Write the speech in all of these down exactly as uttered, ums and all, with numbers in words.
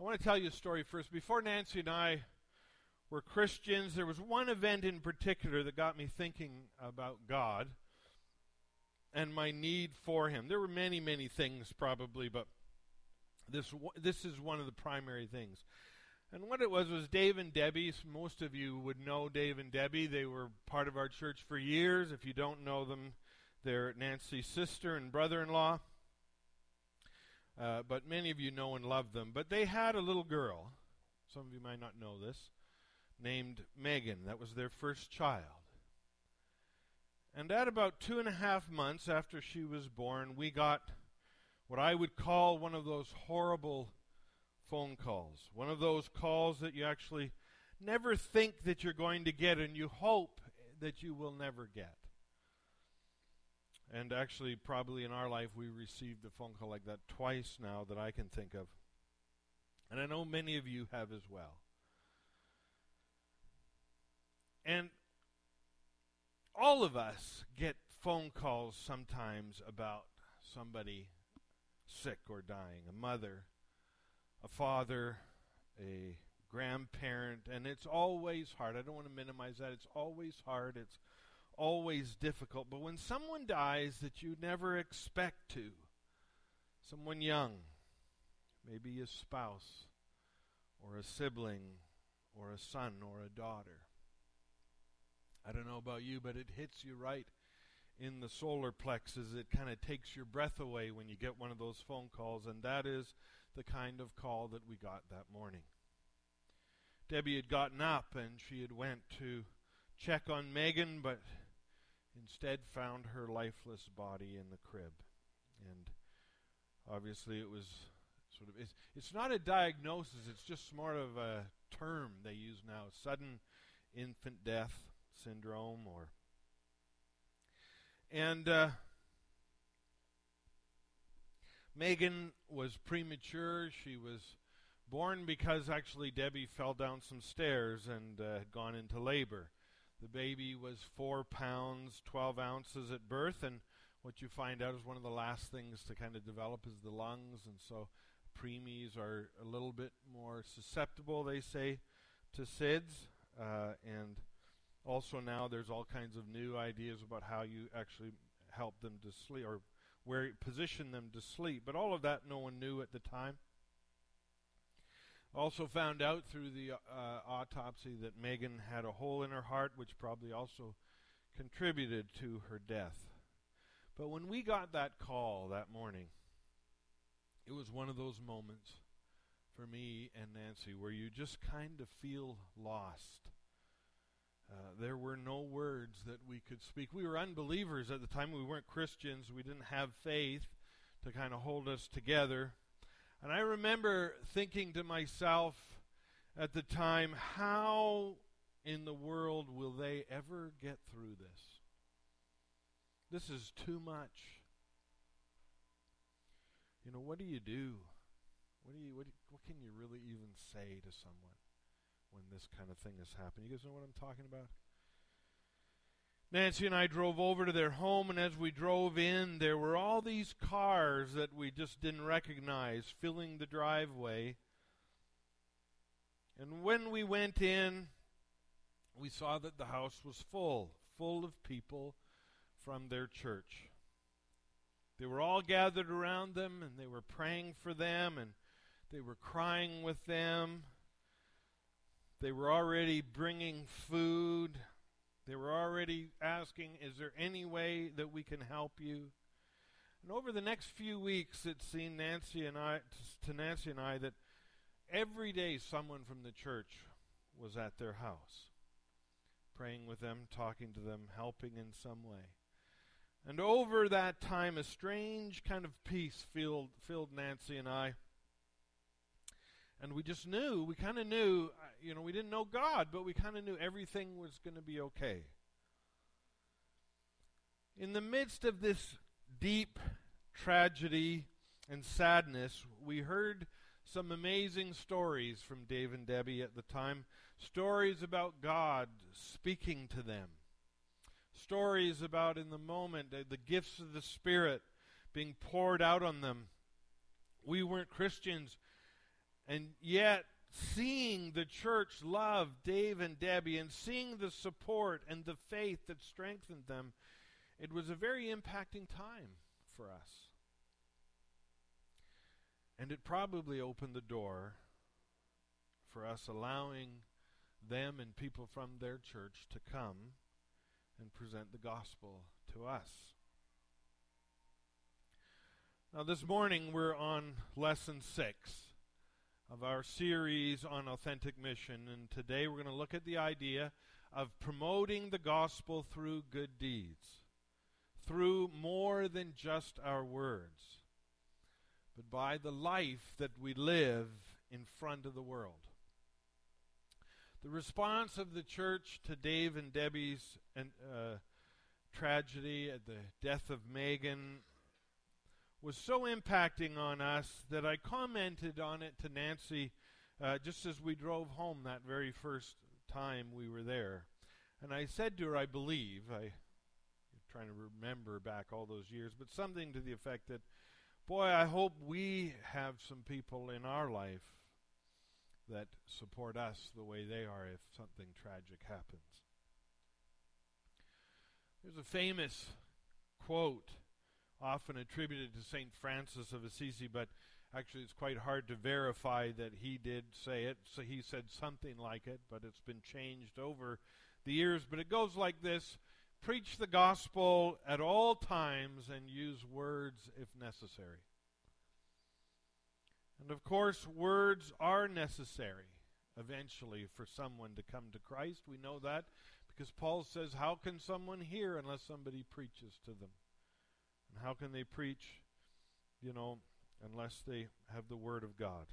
I want to tell you a story first. Before Nancy and I were Christians, there was one event in particular that got me thinking about God and my need for Him. There were many, many things probably, but this this is one of the primary things. And what it was was Dave and Debbie. Most of you would know Dave and Debbie. They were part of our church for years. If you don't know them, they're Nancy's sister and brother-in-law. Uh, but many of you know and love them. But they had a little girl, some of you might not know this, named Megan. That was their first child. And at about two and a half months after she was born, we got what I would call one of those horrible phone calls. One of those calls that you actually never think that you're going to get and you hope that you will never get. And actually, probably in our life, we received a phone call like that twice now that I can think of. And I know many of you have as well. And all of us get phone calls sometimes about somebody sick or dying, a mother, a father, a grandparent, and it's always hard. I don't want to minimize that. It's always hard. It's always difficult. But when someone dies that you never expect to, someone young, maybe a spouse or a sibling or a son or a daughter, I don't know about you, but it hits you right in the solar plexus. It kind of takes your breath away when you get one of those phone calls, and that is the kind of call that we got that morning. Debbie had gotten up and she had went to check on Megan, but instead found her lifeless body in the crib. And obviously it was sort of, it's, it's not a diagnosis, it's just more of a term they use now, sudden infant death syndrome, or and uh, Megan was premature. She was born because actually Debbie fell down some stairs and uh, had gone into labor. The baby was four pounds, twelve ounces at birth, and what you find out is one of the last things to kind of develop is the lungs, and so preemies are a little bit more susceptible, they say, to S I D S, uh, and also now there's all kinds of new ideas about how you actually help them to sleep, or where you position them to sleep, but all of that no one knew at the time. Also found out through the uh, autopsy that Megan had a hole in her heart, which probably also contributed to her death. But when we got that call that morning, it was one of those moments for me and Nancy where you just kind of feel lost. Uh, there were no words that we could speak. We were unbelievers at the time. We weren't Christians. We didn't have faith to kind of hold us together. And I remember thinking to myself at the time, how in the world will they ever get through this? This is too much. You know, what do you do? What do you what, do you, what can you really even say to someone when this kind of thing has happened? You guys know what I'm talking about? Nancy and I drove over to their home, and as we drove in, there were all these cars that we just didn't recognize filling the driveway. And when we went in, we saw that the house was full, full of people from their church. They were all gathered around them, and they were praying for them, and they were crying with them. They were already bringing food. They were already asking, is there any way that we can help you? And over the next few weeks, it seemed Nancy and I, to Nancy and I, that every day someone from the church was at their house, praying with them, talking to them, helping in some way. And over that time, a strange kind of peace filled, filled Nancy and I. And we just knew, we kind of knew, you know, we didn't know God, but we kind of knew everything was going to be okay. In the midst of this deep tragedy and sadness, we heard some amazing stories from Dave and Debbie at the time. Stories about God speaking to them. Stories about, in the moment, uh, the gifts of the Spirit being poured out on them. We weren't Christians. And yet, seeing the church love Dave and Debbie and seeing the support and the faith that strengthened them, it was a very impacting time for us. And it probably opened the door for us allowing them and people from their church to come and present the gospel to us. Now this morning we're on lesson six of our series on authentic mission, and today we're going to look at the idea of promoting the gospel through good deeds, through more than just our words, but by the life that we live in front of the world. The response of the church to Dave and Debbie's uh, tragedy at the death of Megan was so impacting on us that I commented on it to Nancy uh, just as we drove home that very first time we were there. And I said to her, I believe, I, I'm trying to remember back all those years, but something to the effect that, boy, I hope we have some people in our life that support us the way they are if something tragic happens. There's a famous quote often attributed to Saint Francis of Assisi, but actually it's quite hard to verify that he did say it. So he said something like it, but it's been changed over the years. But it goes like this: preach the gospel at all times and use words if necessary. And of course, words are necessary eventually for someone to come to Christ. We know that because Paul says, how can someone hear unless somebody preaches to them? And how can they preach, you know, unless they have the Word of God?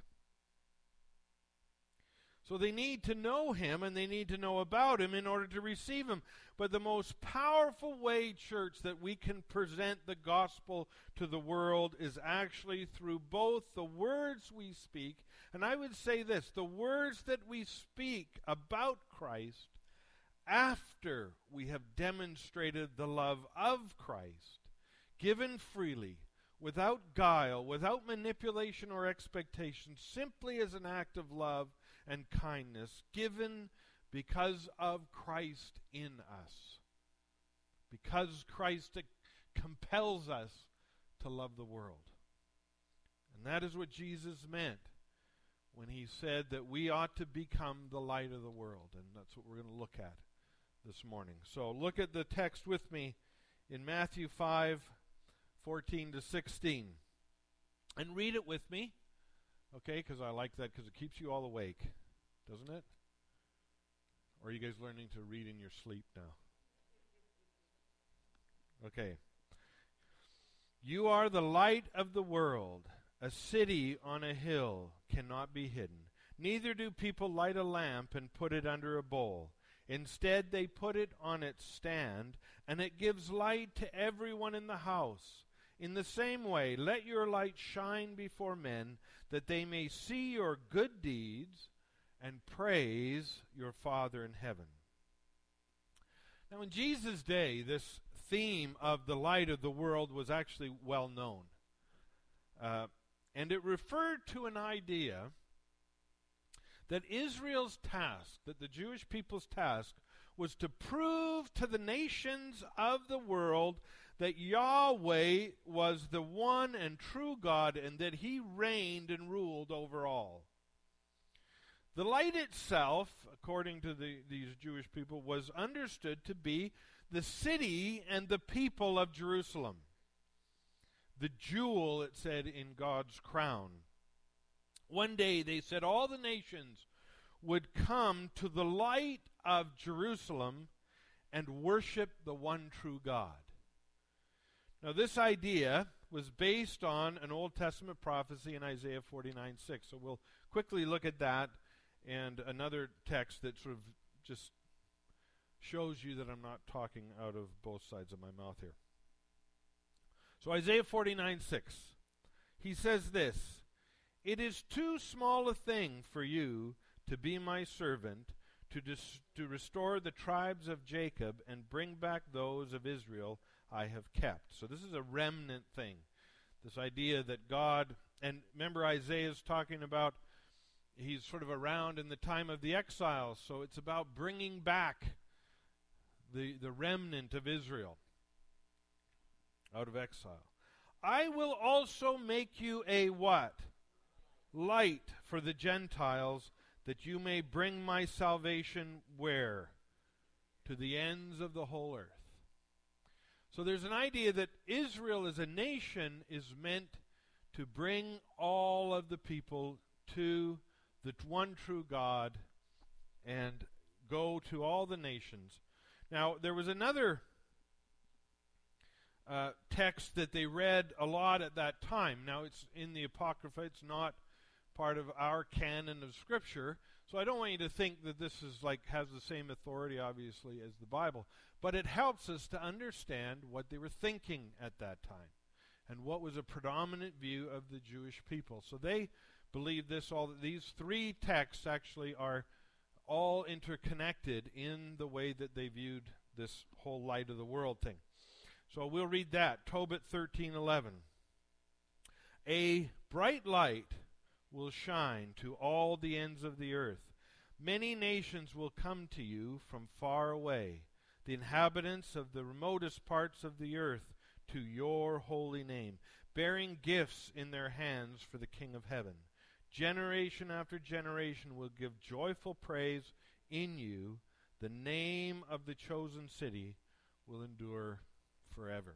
So they need to know Him and they need to know about Him in order to receive Him. But the most powerful way, church, that we can present the gospel to the world is actually through both the words we speak, and I would say this, the words that we speak about Christ after we have demonstrated the love of Christ, given freely, without guile, without manipulation or expectation, simply as an act of love and kindness, given because of Christ in us. Because Christ compels us to love the world. And that is what Jesus meant when He said that we ought to become the light of the world. And that's what we're going to look at this morning. So look at the text with me in Matthew five, fourteen to sixteen. And read it with me, okay, because I like that because it keeps you all awake, doesn't it? Or are you guys learning to read in your sleep now? Okay. You are the light of the world. A city on a hill cannot be hidden. Neither do people light a lamp and put it under a bowl. Instead, they put it on its stand, and it gives light to everyone in the house. In the same way, let your light shine before men, that they may see your good deeds and praise your Father in heaven. Now, in Jesus' day, this theme of the light of the world was actually well known. Uh, and it referred to an idea that Israel's task, that the Jewish people's task, was to prove to the nations of the world that Yahweh was the one and true God and that He reigned and ruled over all. The light itself, according to the, these Jewish people, was understood to be the city and the people of Jerusalem. The jewel, it said, in God's crown. One day, they said, all the nations would come to the light of Jerusalem and worship the one true God. Now, this idea was based on an Old Testament prophecy in Isaiah forty-nine six. So we'll quickly look at that and another text that sort of just shows you that I'm not talking out of both sides of my mouth here. So Isaiah forty-nine six, he says this, "It is too small a thing for you to be my servant, to dis- to restore the tribes of Jacob and bring back those of Israel I have kept." So this is a remnant thing. This idea that God, and remember Isaiah is talking about he's sort of around in the time of the exile, so it's about bringing back the, the remnant of Israel out of exile. I will also make you a what? Light for the Gentiles, that you may bring my salvation where? To the ends of the whole earth. So there's an idea that Israel as a nation is meant to bring all of the people to the one true God and go to all the nations. Now, there was another uh, text that they read a lot at that time. Now, it's in the Apocrypha. It's not part of our canon of Scripture. So I don't want you to think that this is like has the same authority, obviously, as the Bible. But it helps us to understand what they were thinking at that time and what was a predominant view of the Jewish people. So they believe this. All these three texts actually are all interconnected in the way that they viewed this whole light of the world thing. So we'll read that. Tobit thirteen eleven. A bright light will shine to all the ends of the earth. Many nations will come to you from far away, the inhabitants of the remotest parts of the earth, to your holy name, bearing gifts in their hands for the King of heaven. Generation after generation will give joyful praise in you. The name of the chosen city will endure forever.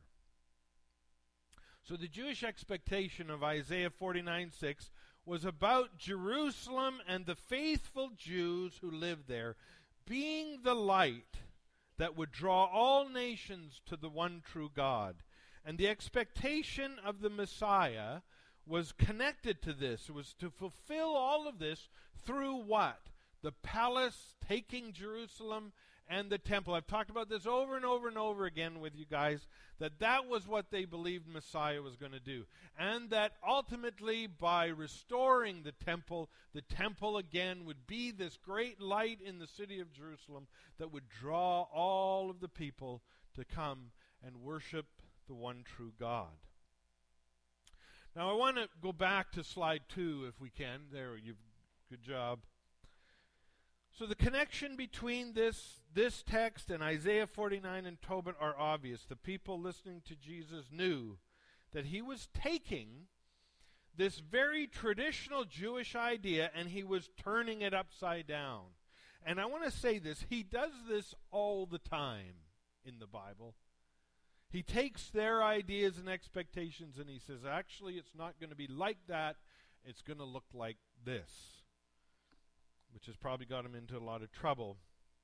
So the Jewish expectation of Isaiah forty-nine six was about Jerusalem and the faithful Jews who lived there being the light that would draw all nations to the one true God. And the expectation of the Messiah was connected to this. It was to fulfill all of this through what? The palace, taking Jerusalem, and the temple. I've talked about this over and over and over again with you guys, that that was what they believed Messiah was going to do. And that ultimately, by restoring the temple, the temple again would be this great light in the city of Jerusalem that would draw all of the people to come and worship the one true God. Now I want to go back to slide two if we can. There, you've good job. So the connection between this this text and Isaiah forty-nine and Tobit are obvious. The people listening to Jesus knew that he was taking this very traditional Jewish idea and he was turning it upside down. And I want to say this, he does this all the time in the Bible. He takes their ideas and expectations and he says, actually, it's not going to be like that. It's going to look like this, which has probably got him into a lot of trouble.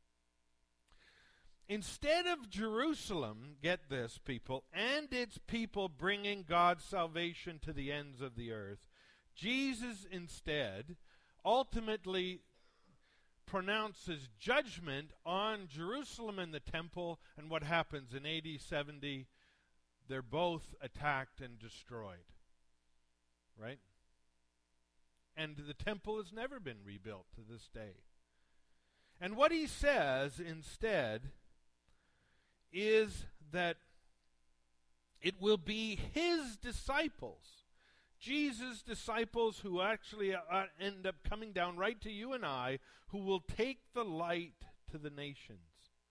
Instead of Jerusalem, get this, people, and its people bringing God's salvation to the ends of the earth, Jesus instead ultimately pronounces judgment on Jerusalem and the temple, and what happens in A D seventy, they're both attacked and destroyed. Right? And the temple has never been rebuilt to this day. And what he says instead is that it will be his disciples, Jesus' disciples, who actually uh, end up coming down right to you and I, who will take the light to the nations.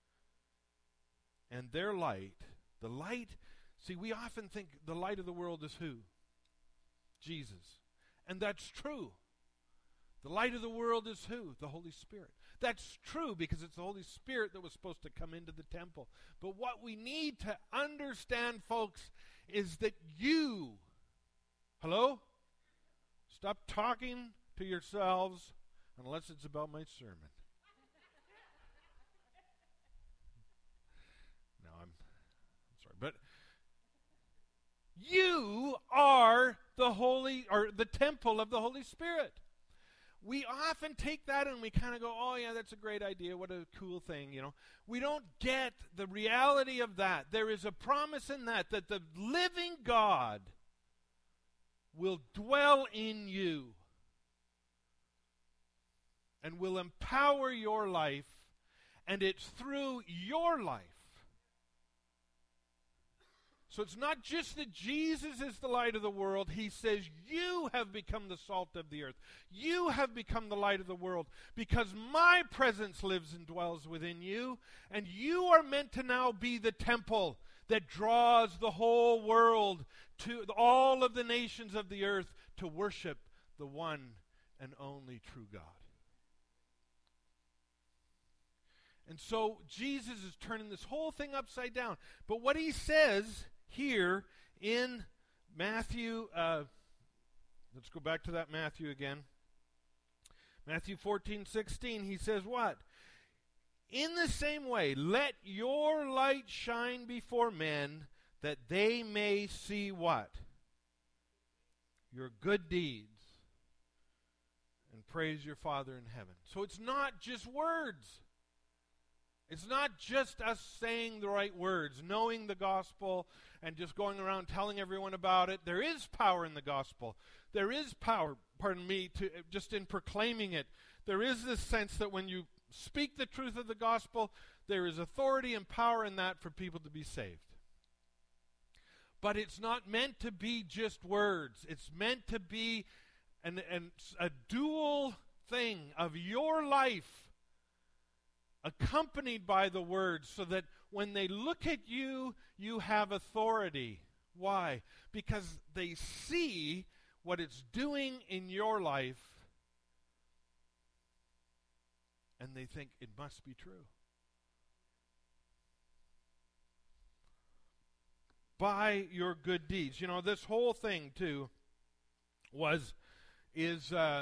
And their light, the light, see, we often think the light of the world is who? Jesus. And that's true. The light of the world is who? The Holy Spirit. That's true because it's the Holy Spirit that was supposed to come into the temple. But what we need to understand, folks, is that you, hello? Stop talking to yourselves unless it's about my sermon. No, I'm, I'm sorry. But you are the holy, or the temple of the Holy Spirit. We often take that and we kind of go, oh yeah, that's a great idea, what a cool thing, you know. We don't get the reality of that. There is a promise in that, that the living God will dwell in you and will empower your life, and it's through your life. So it's not just that Jesus is the light of the world. He says, you have become the salt of the earth. You have become the light of the world because my presence lives and dwells within you, and you are meant to now be the temple that draws the whole world, to all of the nations of the earth, to worship the one and only true God. And so Jesus is turning this whole thing upside down. But what he says here in Matthew, uh, let's go back to that Matthew again. Matthew fourteen sixteen, he says what? In the same way, let your light shine before men, that they may see what? Your good deeds, and praise your Father in heaven. So it's not just words. It's not just us saying the right words, knowing the gospel, and just going around telling everyone about it. There is power in the gospel. There is power, pardon me, to just in proclaiming it. There is this sense that when you speak the truth of the gospel, there is authority and power in that for people to be saved. But it's not meant to be just words. It's meant to be an, an, a dual thing of your life accompanied by the words, so that when they look at you, you have authority. Why? Because they see what it's doing in your life, and they think it must be true. By your good deeds. You know, this whole thing, too, was, is uh,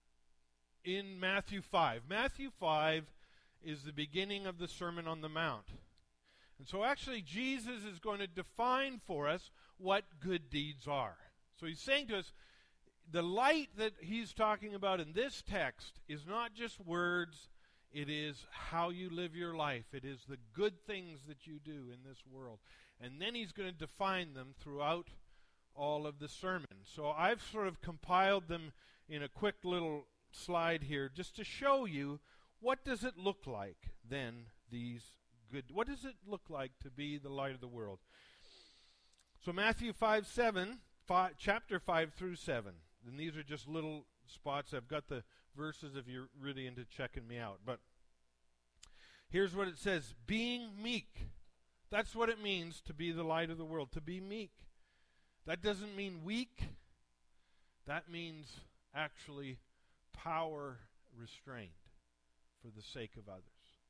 in Matthew five. Matthew five is the beginning of the Sermon on the Mount. And so actually Jesus is going to define for us what good deeds are. So he's saying to us, the light that he's talking about in this text is not just words, it is how you live your life. It is the good things that you do in this world. And then he's going to define them throughout all of the sermon. So I've sort of compiled them in a quick little slide here just to show you, what does it look like then, these good, what does it look like to be the light of the world? So Matthew five, seven, five, chapter five through seven. And these are just little spots. I've got the verses if you're really into checking me out. But here's what it says. Being meek. That's what it means to be the light of the world, to be meek. That doesn't mean weak. That means actually power restrained for the sake of others.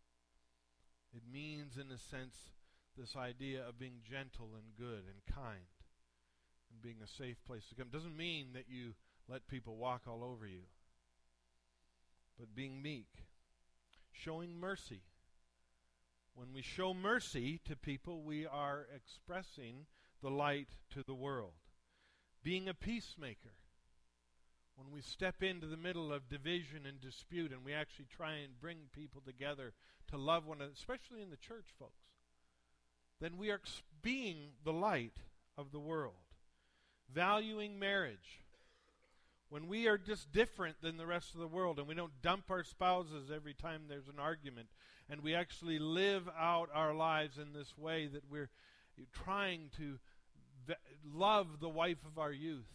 It means, in a sense, this idea of being gentle and good and kind and being a safe place to come. It doesn't mean that you let people walk all over you, but being meek, showing mercy. When we show mercy to people, we are expressing the light to the world. Being a peacemaker. When we step into the middle of division and dispute and we actually try and bring people together to love one another, especially in the church, folks, then we are being the light of the world. Valuing marriage. When we are just different than the rest of the world and we don't dump our spouses every time there's an argument, and we actually live out our lives in this way that we're trying to v- love the wife of our youth.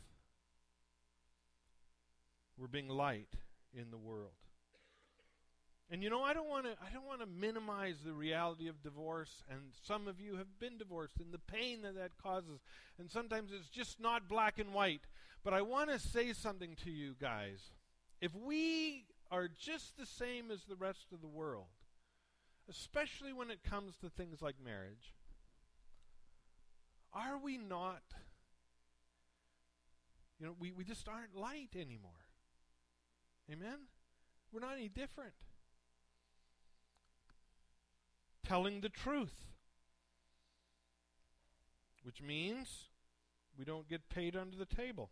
We're being light in the world. And you know, I don't want to I don't want to minimize the reality of divorce, and some of you have been divorced and the pain that that causes. And sometimes it's just not black and white. But I want to say something to you guys. If we are just the same as the rest of the world, especially when it comes to things like marriage, are we not, you know, we, we just aren't light anymore. Amen? We're not any different. Telling the truth, which means we don't get paid under the table.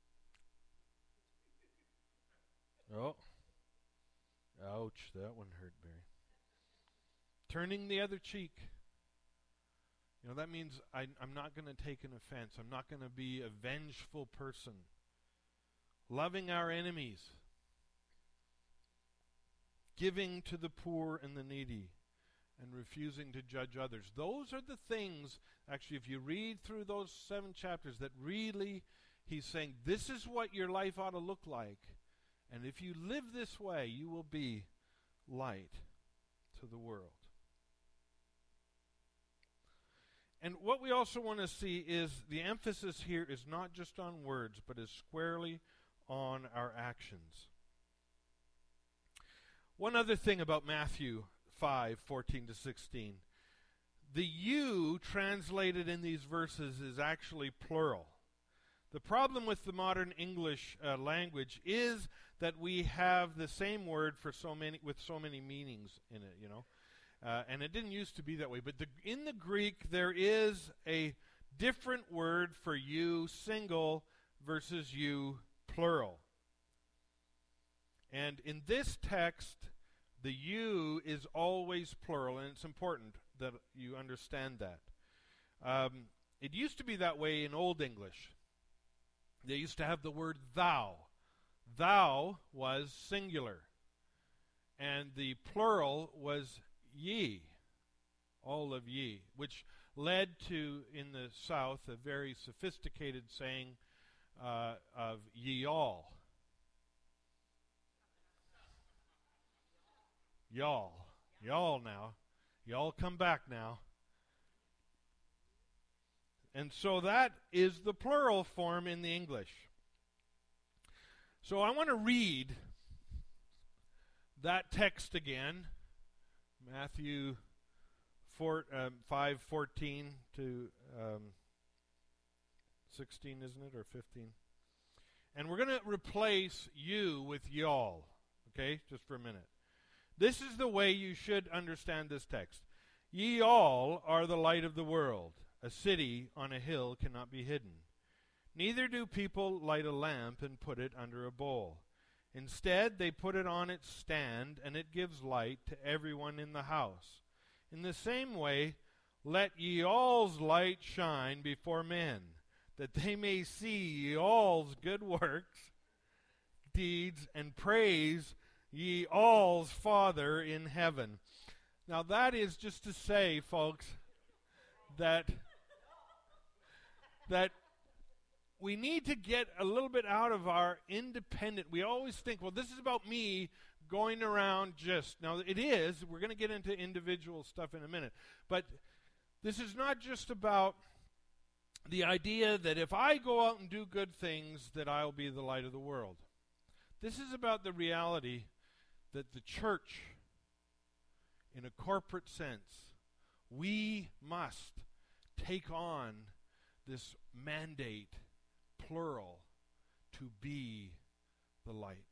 Oh, ouch, that one hurt, Barry. Turning the other cheek. You know, that means I, I'm not going to take an offense. I'm not going to be a vengeful person. Loving our enemies. Giving to the poor and the needy. and refusing to judge others. Those are the things, actually, if you read through those seven chapters, that really he's saying this is what your life ought to look like. And if you live this way, you will be light to the world. And what we also want to see is the emphasis here is not just on words, but is squarely on our actions. One other thing about Matthew five, fourteen to sixteen. The you translated in these verses is actually plural. The problem with the modern English uh, language is that we have the same word for so many with so many meanings in it, you know. Uh, and it didn't used to be that way. But the, in the Greek, there is a different word for you single versus you plural. And in this text, the you is always plural, and it's important that you understand that. Um, it used to be that way in Old English. They used to have the word thou. Thou was singular, and the plural was ye, all of ye, which led to, in the South, a very sophisticated saying uh, of ye all. Y'all. Y'all now. Y'all come back now. And so that is the plural form in the English. So I want to read that text again. Matthew four, um, five fourteen to um, sixteen, isn't it, or fifteen? And we're going to replace you with y'all, okay, just for a minute. This is the way you should understand this text. Ye all are the light of the world. A city on a hill cannot be hidden. Neither do people light a lamp and put it under a bowl. Instead, they put it on its stand, and it gives light to everyone in the house. In the same way, let ye all's light shine before men, that they may see ye all's good works, deeds, and praise ye all's Father in heaven. Now that is just to say, folks, that that we need to get a little bit out of our independent. We always think, well, this is about me going around just. Now, it is. We're going to get into individual stuff in a minute. But this is not just about the idea that if I go out and do good things, that I'll be the light of the world. This is about the reality that the church, in a corporate sense, we must take on this mandate, plural, to be the light.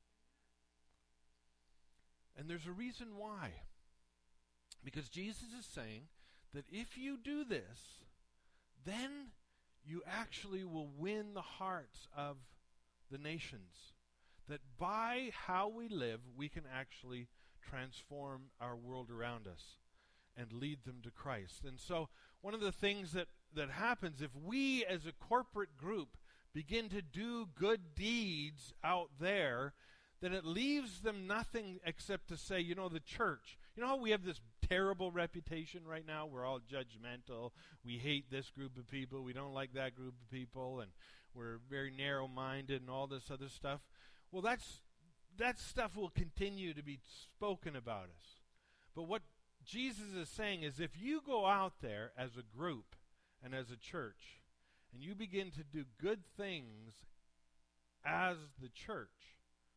And there's a reason why. Because Jesus is saying that if you do this, then you actually will win the hearts of the nations. That by how we live, we can actually transform our world around us and lead them to Christ. And so one of the things that, that happens if we as a corporate group begin to do good deeds out there, then it leaves them nothing except to say, you know, the church. You know how we have this terrible reputation right now? We're all judgmental. We hate this group of people. We don't like that group of people. And we're very narrow-minded and all this other stuff. Well, that's that stuff will continue to be spoken about us. But what Jesus is saying is if you go out there as a group and as a church and you begin to do good things as the church,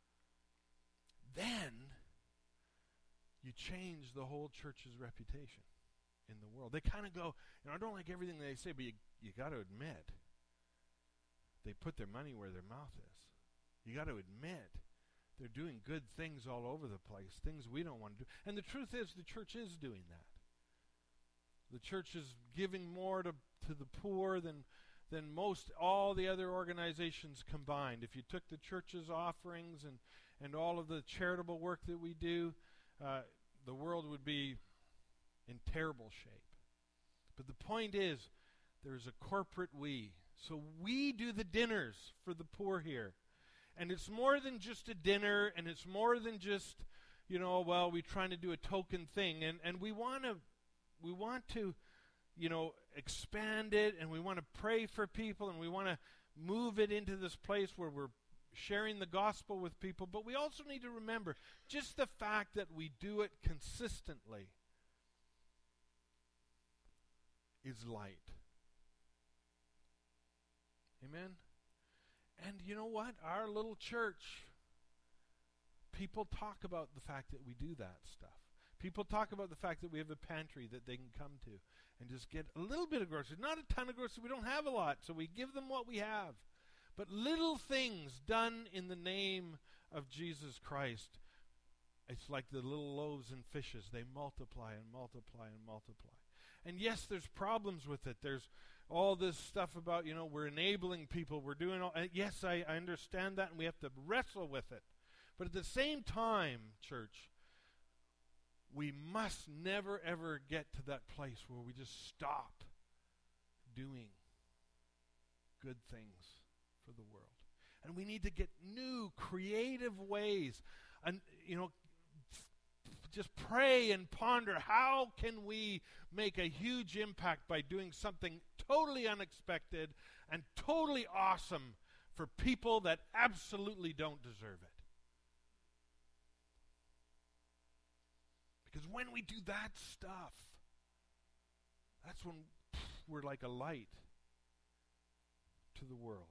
then you change the whole church's reputation in the world. They kind of go, you know, I don't like everything they say, but you, you got to admit they put their money where their mouth is. You got to admit they're doing good things all over the place, things we don't want to do. And the truth is, the church is doing that. The church is giving more to, to the poor than than most all the other organizations combined. If you took the church's offerings and, and all of the charitable work that we do, uh, the world would be in terrible shape. But the point is, there's a corporate we. So we do the dinners for the poor here. And it's more than just a dinner, and it's more than just, you know, well, we're trying to do a token thing, and, and we want to, we want to, you know, expand it, and we want to pray for people, and we want to move it into this place where we're sharing the gospel with people. But we also need to remember just the fact that we do it consistently is light. Amen? And you know what? Our little church, people talk about the fact that we do that stuff. People talk about the fact that we have a pantry that they can come to and just get a little bit of groceries. Not a ton of groceries. We don't have a lot, so we give them what we have. But little things done in the name of Jesus Christ, it's like the little loaves and fishes. They multiply and multiply and multiply. And yes, there's problems with it. There's all this stuff about, you know, we're enabling people. We're doing all. Uh, yes, I, I understand that, and we have to wrestle with it. But at the same time, church, we must never, ever get to that place where we just stop doing good things for the world. And we need to get new, creative ways. And, you know, just pray and ponder, how can we make a huge impact by doing something totally unexpected and totally awesome for people that absolutely don't deserve it? Because when we do that stuff, that's when pff, we're like a light to the world.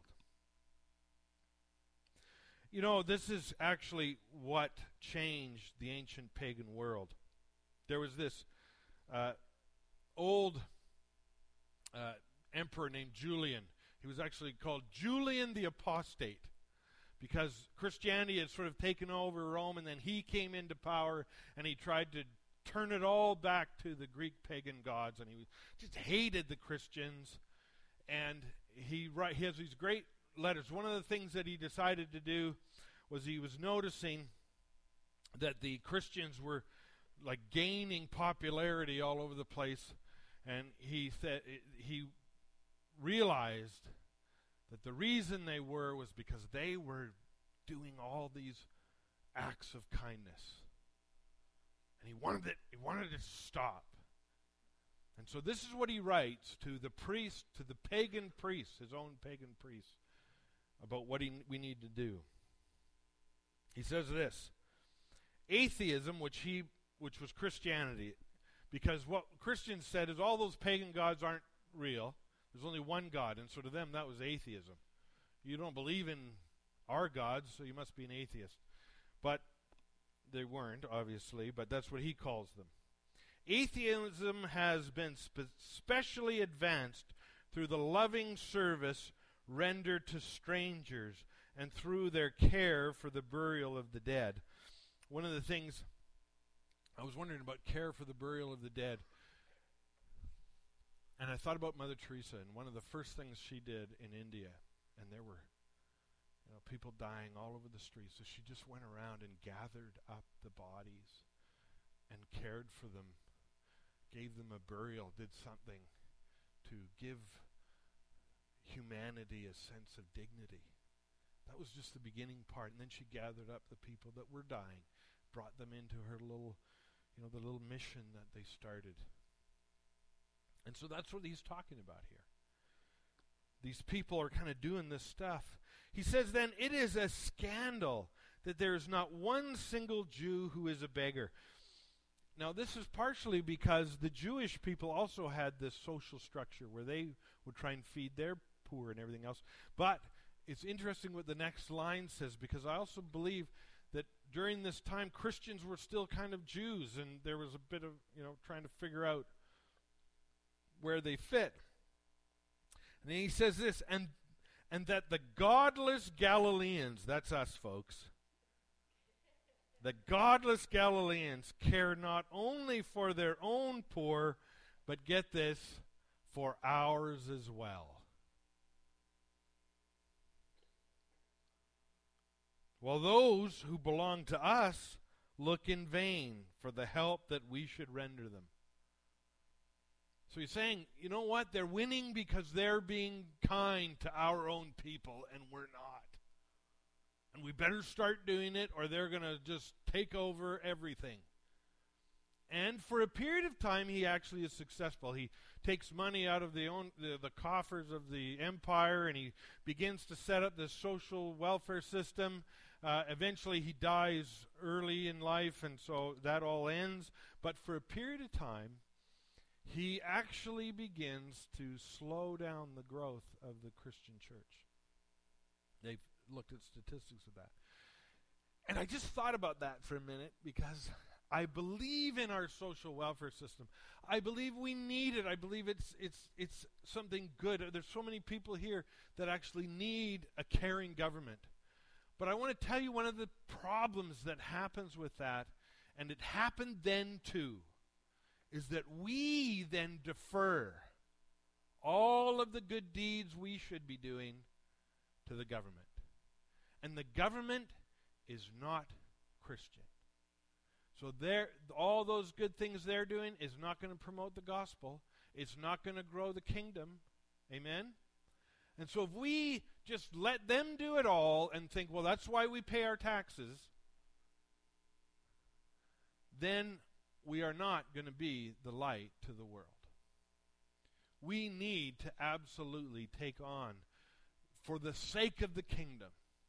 You know, this is actually what changed the ancient pagan world. There was this uh, old uh, emperor named Julian. He was actually called Julian the Apostate, because Christianity had sort of taken over Rome, and then he came into power, and he tried to turn it all back to the Greek pagan gods, and he just hated the Christians. And he, write, he has these great letters. One of the things that he decided to do was he was noticing that the Christians were like gaining popularity all over the place, and he said he realized that the reason they were was because they were doing all these acts of kindness, and he wanted it. He wanted it to stop. And so this is what he writes to the priest, to the pagan priests, his own pagan priests, about what he, we need to do. He says this: atheism, which he, which was Christianity, because what Christians said is all those pagan gods aren't real. There's only one God, and so to them that was atheism. You don't believe in our gods, so you must be an atheist. But they weren't, obviously, but that's what he calls them. Atheism has been spe- specially advanced through the loving service rendered to strangers and through their care for the burial of the dead. One of the things I was wondering about care for the burial of the dead, and I thought about Mother Teresa, and one of the first things she did in India, and there were you know, people dying all over the streets, so she just went around and gathered up the bodies and cared for them, gave them a burial, did something to give humanity a sense of dignity. That was just the beginning part, and then she gathered up the people that were dying, brought them into her little, you know, the little mission that they started. And so that's what he's talking about here. These people are kind of doing this stuff. He says then, it is a scandal that there is not one single Jew who is a beggar. Now, this is partially because the Jewish people also had this social structure where they would try and feed their poor and everything else. But it's interesting what the next line says, because I also believe that during this time, Christians were still kind of Jews, and there was a bit of, you know, trying to figure out where they fit. And then he says this, and and that the godless Galileans, that's us folks, the godless Galileans care not only for their own poor, but get this, for ours as well. While those who belong to us look in vain for the help that we should render them. So he's saying, you know what? They're winning because they're being kind to our own people, and we're not. And we better start doing it or they're going to just take over everything. And for a period of time, he actually is successful. He takes money out of the, own, the, the coffers of the empire, and he begins to set up this social welfare system. Uh, eventually, he dies early in life, and so that all ends. But for a period of time, he actually begins to slow down the growth of the Christian church. They've looked at statistics of that. And I just thought about that for a minute because I believe in our social welfare system. I believe we need it. I believe it's it's it's something good. There's so many people here that actually need a caring government. But I want to tell you one of the problems that happens with that, and it happened then too, is that we then defer all of the good deeds we should be doing to the government. And the government is not Christian. So they're, all those good things they're doing is not going to promote the gospel. It's not going to grow the kingdom. Amen? And so if we just let them do it all and think, well, that's why we pay our taxes, then we are not going to be the light to the world. We need to absolutely take on, for the sake of the kingdom,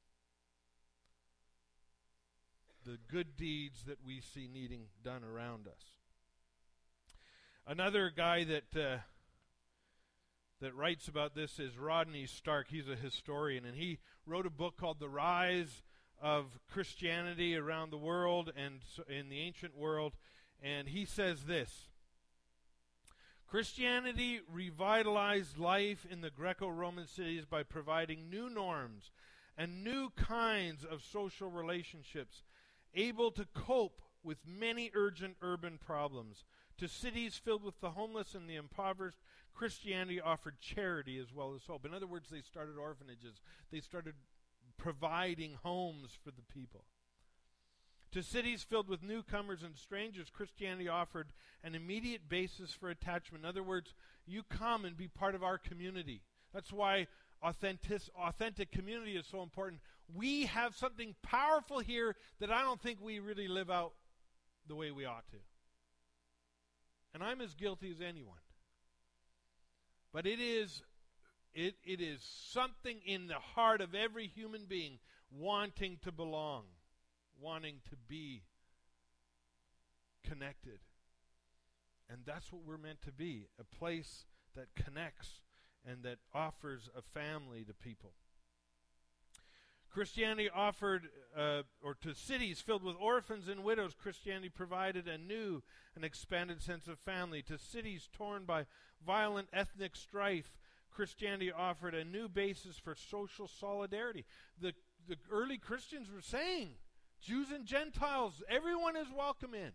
the good deeds that we see needing done around us. Another guy that uh, that writes about this is Rodney Stark. He's a historian, and he wrote a book called The Rise of Christianity Around the World and in the Ancient World, and he says this: Christianity revitalized life in the Greco-Roman cities by providing new norms and new kinds of social relationships, able to cope with many urgent urban problems. To cities filled with the homeless and the impoverished, Christianity offered charity as well as hope. In other words, they started orphanages. They started providing homes for the people. To cities filled with newcomers and strangers, Christianity offered an immediate basis for attachment. In other words, you come and be part of our community. That's why authentic, authentic community is so important. We have something powerful here that I don't think we really live out the way we ought to. And I'm as guilty as anyone. But it is, it, it is something in the heart of every human being wanting to belong, wanting to be connected. And that's what we're meant to be, a place that connects and that offers a family to people. Christianity offered, uh, or to cities filled with orphans and widows, Christianity provided a new and expanded sense of family. To cities torn by violent ethnic strife, Christianity offered a new basis for social solidarity. The, the early Christians were saying, Jews and Gentiles, everyone is welcome in.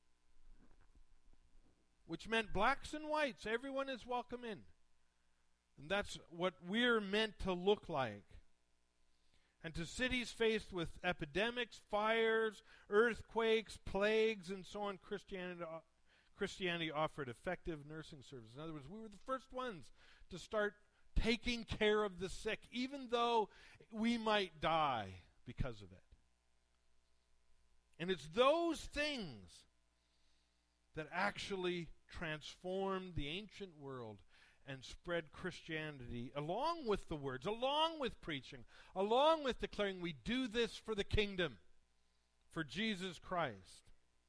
Which meant blacks and whites, everyone is welcome in. And that's what we're meant to look like. And to cities faced with epidemics, fires, earthquakes, plagues, and so on, Christianity, Christianity offered effective nursing services. In other words, we were the first ones to start taking care of the sick, even though we might die because of it. And it's those things that actually transformed the ancient world and spread Christianity along with the words, along with preaching, along with declaring we do this for the kingdom, for Jesus Christ.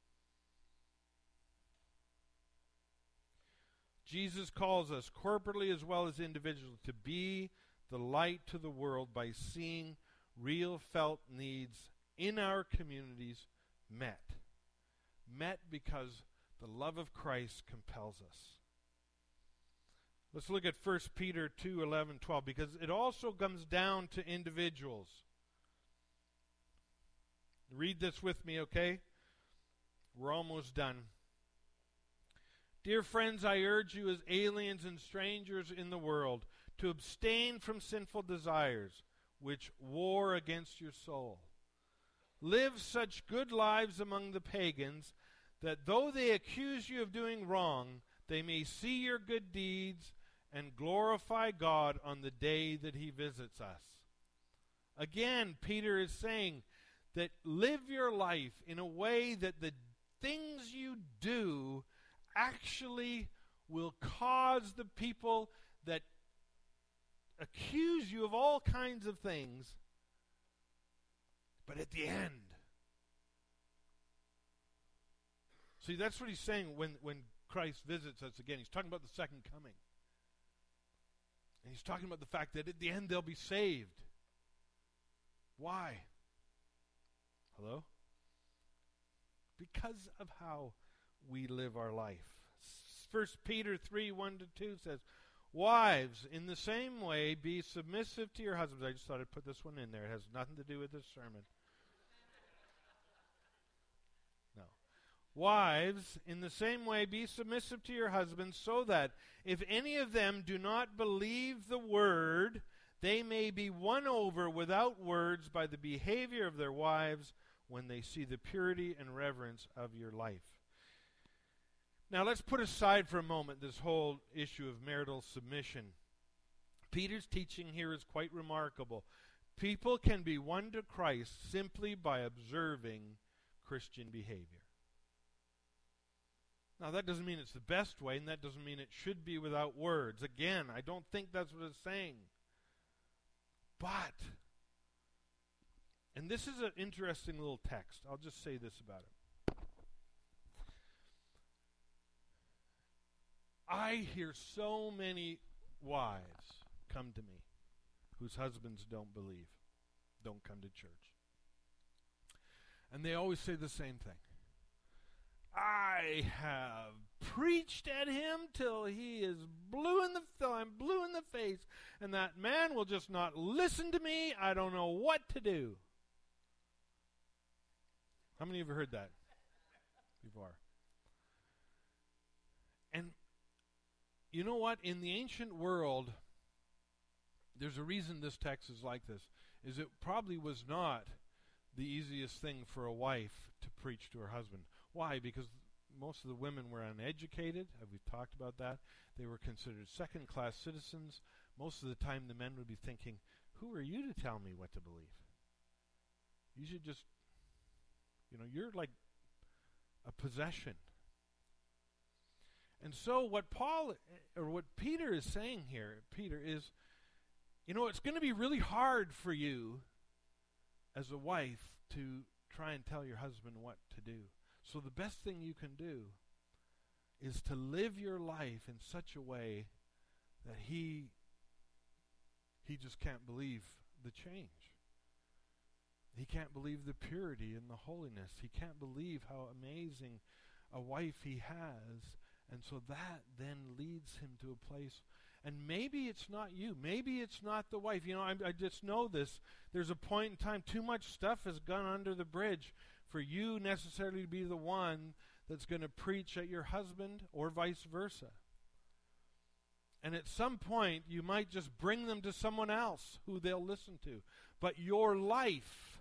Jesus calls us corporately as well as individually to be the light to the world by seeing real felt needs in our communities met. Met because the love of Christ compels us. Let's look at First Peter two, eleven, twelve, because it also comes down to individuals. Read this with me, okay? We're almost done. Dear friends, I urge you as aliens and strangers in the world to abstain from sinful desires, which war against your soul. Live such good lives among the pagans, that though they accuse you of doing wrong, they may see your good deeds and glorify God on the day that he visits us. Again, Peter is saying that live your life in a way that the things you do actually will cause the people that accuse you of all kinds of things, but at the end. See, that's what he's saying when, when Christ visits us again. He's talking about the second coming. And he's talking about the fact that at the end they'll be saved. Why? Hello? Because of how we live our life. First Peter three, one to two says, wives, in the same way, be submissive to your husbands. I just thought I'd put this one in there. It has nothing to do with this sermon. No. Wives, in the same way, be submissive to your husbands, so that if any of them do not believe the word, they may be won over without words by the behavior of their wives when they see the purity and reverence of your life. Now let's put aside for a moment this whole issue of marital submission. Peter's teaching here is quite remarkable. People can be won to Christ simply by observing Christian behavior. Now that doesn't mean it's the best way, and that doesn't mean it should be without words. Again, I don't think that's what it's saying. But, and this is an interesting little text. I'll just say this about it. I hear so many wives come to me whose husbands don't believe, don't come to church. And they always say the same thing. I have preached at him till he is blue in the till I'm blue in the face, and that man will just not listen to me. I don't know what to do. How many of you have heard that before? And you know what? In the ancient world, there's a reason this text is like this, is it probably was not the easiest thing for a wife to preach to her husband. Why? Because most of the women were uneducated. We've talked about that. They were considered second-class citizens. Most of the time the men would be thinking, who are you to tell me what to believe? You should just, you know, you're like a possession. And so what Paul, or what Peter is saying here, Peter, is, you know, it's going to be really hard for you as a wife to try and tell your husband what to do. So the best thing you can do is to live your life in such a way that he he just can't believe the change. He can't believe the purity and the holiness. He can't believe how amazing a wife he has. And so that then leads him to a place, and maybe it's not you. Maybe it's not the wife. You know, I, I just know this. There's a point in time, too much stuff has gone under the bridge for you necessarily to be the one that's going to preach at your husband or vice versa. And at some point, you might just bring them to someone else who they'll listen to. But your life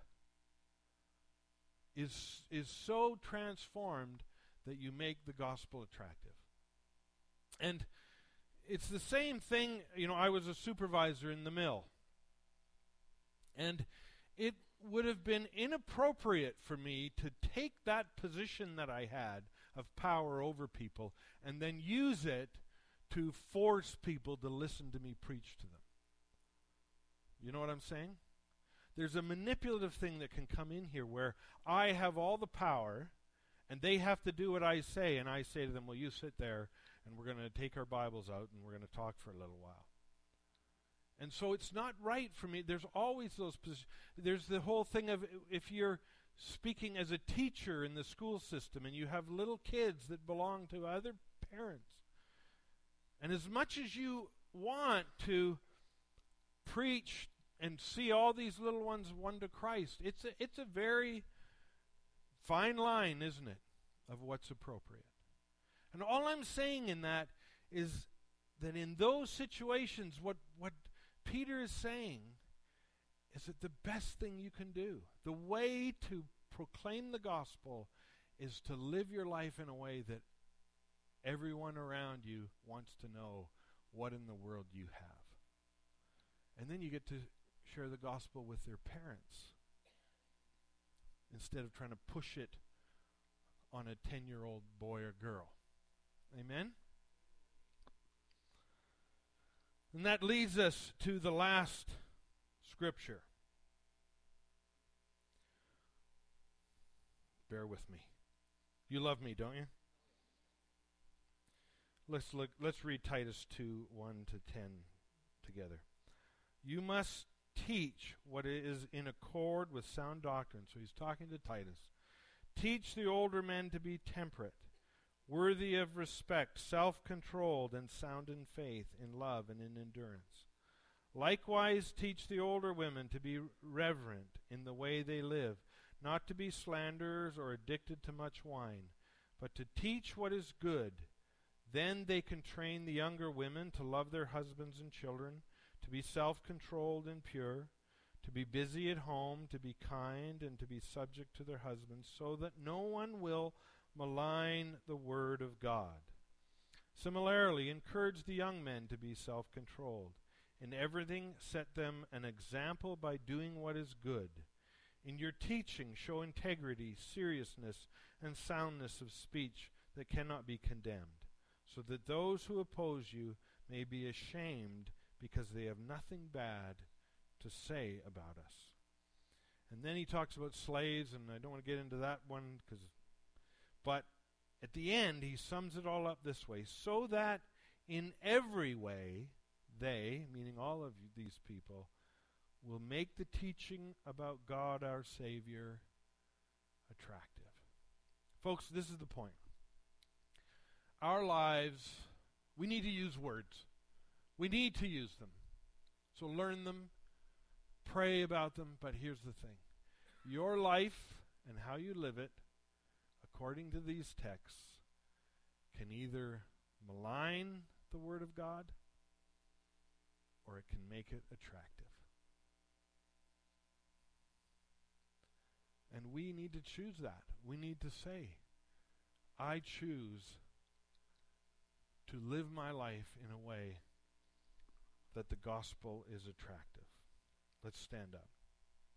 is, is so transformed that you make the gospel attractive. And it's the same thing, you know, I was a supervisor in the mill. And it would have been inappropriate for me to take that position that I had of power over people and then use it to force people to listen to me preach to them. You know what I'm saying? There's a manipulative thing that can come in here where I have all the power and they have to do what I say, and I say to them, well, you sit there, and we're going to take our Bibles out, and we're going to talk for a little while. And so it's not right for me. There's always those positions. There's the whole thing of if you're speaking as a teacher in the school system, and you have little kids that belong to other parents, and as much as you want to preach and see all these little ones won to Christ, it's a, it's a very fine line, isn't it, of what's appropriate. And all I'm saying in that is that in those situations, what, what Peter is saying is that the best thing you can do, the way to proclaim the gospel, is to live your life in a way that everyone around you wants to know what in the world you have. And then you get to share the gospel with their parents instead of trying to push it on a ten-year-old boy or girl. Amen? And that leads us to the last scripture. Bear with me. You love me, don't you? Let's look. Let's read Titus two, one to ten together. You must teach what is in accord with sound doctrine. So he's talking to Titus. Teach the older men to be temperate, worthy of respect, self-controlled, and sound in faith, in love, and in endurance. Likewise, teach the older women to be reverent in the way they live, not to be slanderers or addicted to much wine, but to teach what is good. Then they can train the younger women to love their husbands and children, to be self-controlled and pure, to be busy at home, to be kind, and to be subject to their husbands, so that no one will malign the word of God. Similarly, encourage the young men to be self-controlled. In everything, set them an example by doing what is good. In your teaching, show integrity, seriousness, and soundness of speech that cannot be condemned, so that those who oppose you may be ashamed because they have nothing bad to say about us. And then he talks about slaves, and I don't want to get into that one, because, but at the end he sums it all up this way: so that in every way they, meaning all of you, these people, will make the teaching about God our Savior attractive. Folks, this is the point. Our lives, we need to use words. We need to use them. So learn them, pray about them, but here's the thing. Your life and how you live it, according to these texts, can either malign the Word of God or it can make it attractive. And we need to choose that. We need to say, I choose to live my life in a way that the gospel is attractive. Let's stand up.